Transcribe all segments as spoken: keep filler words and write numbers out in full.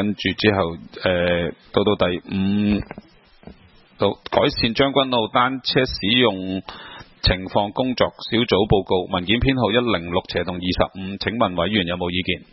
跟住之後誒到到第五到改善將軍澳單車使用情況工作小組報告文件編號一零六斜同二十五，請問委員有冇意見？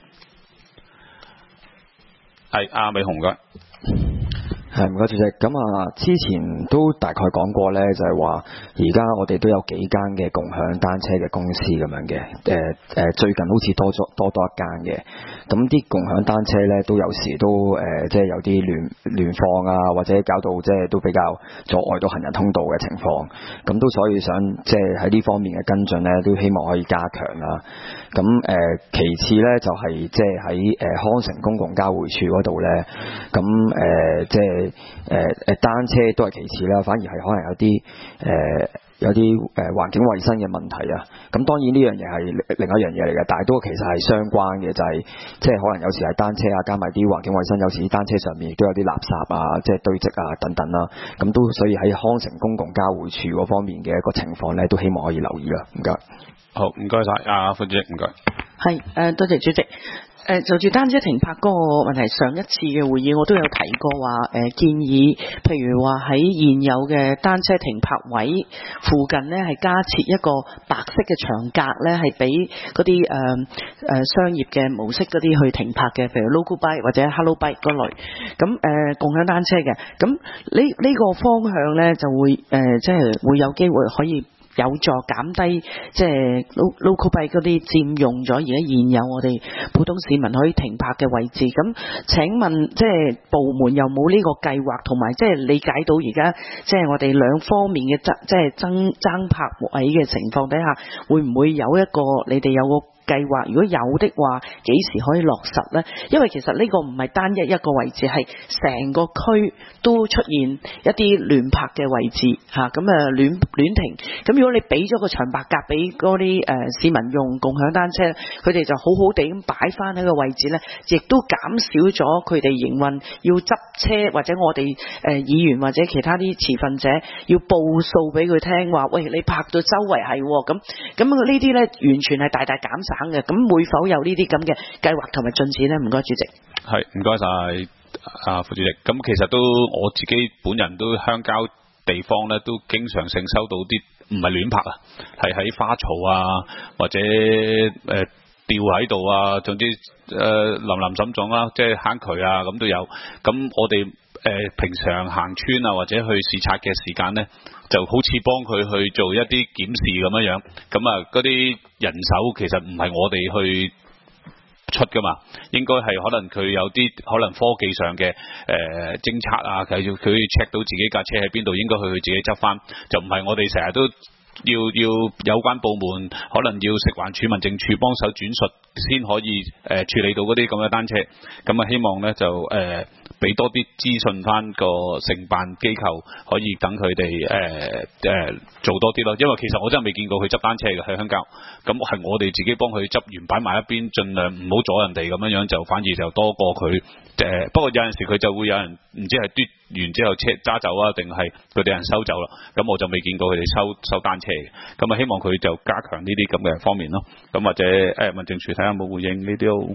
係阿美雄嘅。 係唔該主席，咁啊之前都大概講過呢，就係話而家我哋都有幾間嘅共享單車嘅公司咁樣嘅，誒、呃、誒最近好似多咗多多一間嘅，咁啲共享單車呢，都有時都誒、呃、即係有啲亂亂放啊，或者搞到即係都比較阻礙到行人通道嘅情況，咁都所以想即係喺呢方面嘅跟進呢，都希望可以加強啦。咁誒、呃、其次呢，就係、是、即係喺誒康城公共交匯處嗰度呢，咁誒、呃、即係。誒誒單車都係其次啦，反而係可能有啲誒、呃、有啲誒環境衛生嘅問題啊。咁當然呢樣嘢係另一樣嘢嚟嘅，但係都其實係相關嘅，就係、是、即係可能有時係單車啊，加埋啲環境衛生，有時單車上面亦都有啲垃圾啊，即係堆積啊等等啦。咁都所以喺康城公共交匯處嗰方面嘅一個情況咧，都希望可以留意啦。唔該。好，唔該晒，阿副主席，唔該。 係誒、呃，多謝主席。誒就住單車停泊嗰個問題，上一次嘅會議我都有提過話，誒、呃、建議，譬如話喺現有嘅單車停泊位附近呢，係加設一個白色嘅牆格呢，係俾嗰啲誒誒商業嘅模式嗰啲去停泊嘅，譬如 Local Bike 或者 Hello Bike 嗰類。咁誒、呃、共享單車嘅，咁呢呢個方向呢，就會誒、呃、即係會有機會可以有助減低即係 local bike 嗰啲佔用咗而家現有我哋普通市民可以停泊嘅位置。咁請問即係部門有冇呢個計劃，同埋即係理解到而家即係我哋兩方面嘅爭即係爭爭泊位嘅情況底下，會唔會有一個你哋有個計劃？如果有的話，幾時可以落實呢？因為其實呢個唔係單一一個位置，係成個區都出現一啲亂泊嘅位置嚇，咁啊亂亂停。咁如果你俾咗個長白格俾嗰啲誒市民用共享單車，佢哋就好好地咁擺翻喺個位置呢，亦都減少咗佢哋營運要執車，或者我哋誒、呃、議員或者其他啲持份者要報數俾佢聽話，喂，你泊到周圍係咁咁呢啲呢，完全係大大減省嘅。咁會否有呢啲咁嘅計劃同埋進展呢？唔該主席。 係，唔該晒啊副主席。咁其實都我自己本人都鄉郊地方咧，都經常性收到啲唔係亂泊啊，係喺花槽啊或者誒、呃、吊喺度啊，總之誒、呃、林林總總啦，即係坑渠啊咁都有。咁我哋誒、呃、平常行村啊或者去視察嘅時間咧，就好似幫佢去做一啲檢視咁樣樣，咁啊嗰啲人手其實唔係我哋去出噶嘛，應該係可能佢有啲可能科技上嘅誒偵測啊，佢要佢 check 到自己架車喺邊度，應該去佢自己執翻，就唔係我哋成日都要要有關部門可能要食環署、民政處幫手轉述先可以誒、呃、處理到嗰啲咁嘅單車，咁啊希望咧就誒。呃俾多啲資訊翻個承辦機構，可以等佢哋誒誒做多啲咯。因為其實我真係未見過佢執單車嘅喺鄉郊，咁係我哋自己幫佢執完擺埋一邊，盡量唔好阻人哋咁樣樣，就反而就多過佢誒、呃。不過有陣時佢就會有人唔知係嘟完之後車揸走啊，定係佢哋人收走啦。咁我就未見過佢哋收收單車嘅。咁啊希望佢就加強呢啲咁嘅方面咯。咁或者誒、呃、民政處睇下有冇回應呢啲咯。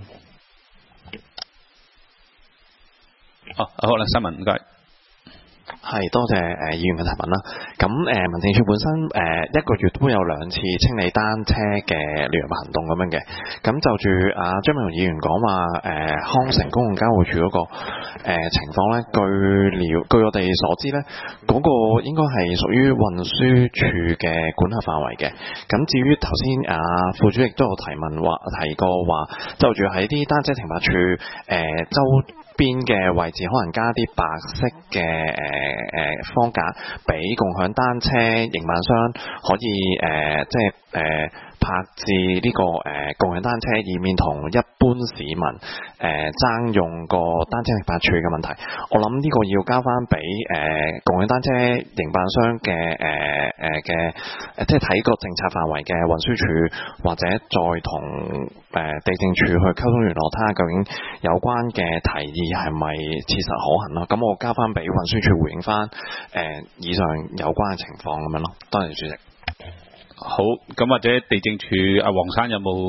哦，好啦，新聞唔該。 係多謝誒、呃、議員嘅提問啦。咁誒、呃、民政處本身誒、呃、一個月都有兩次清理單車嘅聯合行動咁樣嘅。咁就住阿張美雄議員講話誒康城公共交匯處嗰、那個、呃、情況咧，據了據我哋所知咧，嗰、那個應該係屬於運輸處嘅管轄範圍嘅。咁至於頭先阿副主席都有提問話提過話，就住喺啲單車停泊處誒、呃、周邊嘅位置可能加啲白色嘅誒誒方格，俾共享單車營辦商可以誒、呃、即係誒、呃、泊置呢、這個誒、呃、共享單車，以免同一般市民誒、呃、爭用個單車停泊處嘅問題。我諗呢個要交翻俾誒共享單車營辦商嘅誒誒嘅誒，即係睇個政策範圍嘅運輸署，或者再同誒、呃、地政處去溝通聯絡，睇下究竟有關嘅提議係咪切實可行咯？咁我交翻俾運輸署回應翻誒、呃、以上有關嘅情況咁樣咯。多謝主席。 好，咁或者地政處阿黃生有冇誒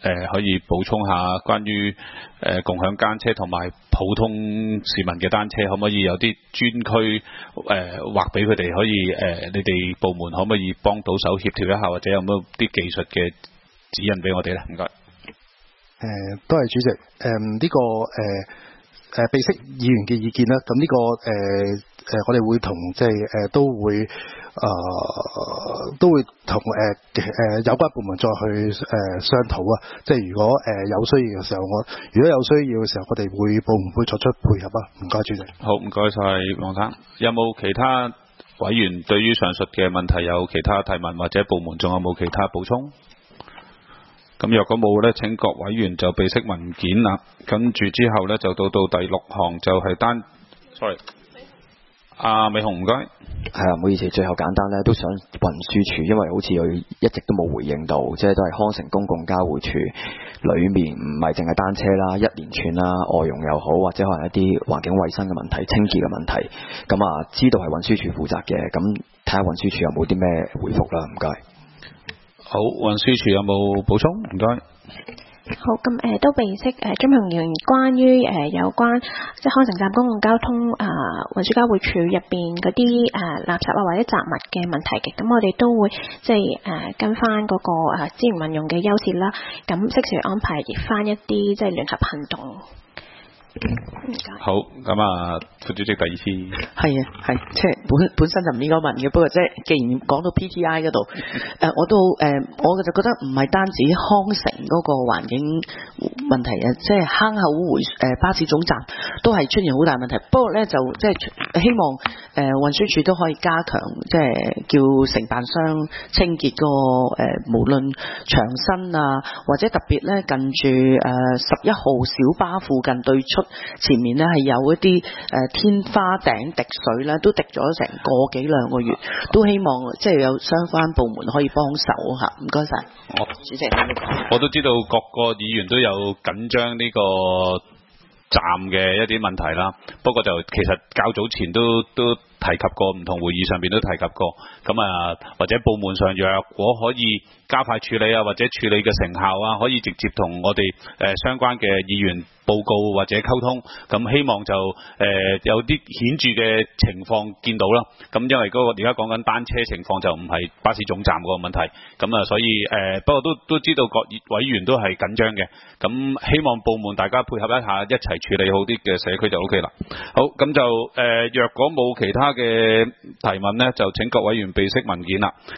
呃、可以補充下關於誒、呃、共享單車同埋普通市民嘅單車，可唔可以有啲專區誒劃俾佢哋，可以誒、呃、你哋部門可唔可以幫到手協調一下，或者有冇啲技術嘅指引俾我哋咧？唔該。 誒、呃，多謝主席。誒、呃，呢、這個誒誒備悉議員嘅意見啦。咁呢、這個誒誒、呃，我哋會同即係誒都會誒、呃、都會同誒誒有關部門再去誒、呃、商討啊。即係如果誒、呃、有需要嘅時候，我如果有需要嘅時候，我哋會部門會作出配合啊。唔該，主席。 好，唔該晒黃生。有冇其他委員對於上述嘅問題有其他提問，或者部門仲有冇其他補充？咁若果冇呢，請各委員就備悉文件啦。跟住之後呢，就到到第六項就係單 ，sorry， 阿美紅唔該。 係啊，唔好意思，最後簡單呢，都想運輸署，因為好似佢一直都冇回應到，即係都係康城公共交匯處裡面唔係淨係單車啦，一連串啦，外傭又好，或者可能一啲環境衛生嘅問題、清潔嘅問題，咁啊知道係運輸署負責嘅，咁睇下運輸署有冇啲咩回覆啦，唔該。 好，運輸署有冇補充？唔該。 好，咁誒、呃、都備悉誒張明員關於誒、呃、有關即係康城站公共交通啊、呃、運輸交匯處入邊嗰啲誒垃圾啊或者雜物嘅問題嘅，咁我哋都會即係誒、呃、跟翻嗰、那個誒、呃、資源運用嘅優先啦，咁適時安排翻一啲即係聯合行動。 好，咁啊，副主席第二次係啊，係即係本本身就唔應該問嘅，不過即係既然講到 P T I 嗰度，誒我都誒我就覺得唔係單止康城嗰個環境問題啊，即係坑口回誒巴士總站都係出現好大問題。不過咧就即係希望誒運輸署都可以加強，即係叫承辦商清潔嗰個誒無論牆身啊，或者特別咧近住誒十一號小巴附近對出。前面呢係有一啲誒、呃、天花頂滴水咧，都滴咗成個幾兩個月，都希望即係有相關部門可以幫手嚇，唔該晒。 我主席， 我都知道各個議員都有緊張呢個站嘅一啲問題啦，不過就其實較早前都都提及過，唔同會議上邊都提及過，咁啊或者部門上若果可以加快處理啊，或者處理嘅成效啊，可以直接同我哋誒、呃、相關嘅議員報告或者溝通，咁希望就誒、呃、有啲顯著嘅情況見到啦。咁因為嗰個而家講緊單車情況就唔係巴士總站個問題，咁啊所以誒、呃、不過都都知道各委員都係緊張嘅，咁希望部門大家配合一下，一齊處理好啲嘅社區就 O K 啦。好，咁就誒、呃、若果冇其他嘅提問呢，就請各委員備悉文件啦。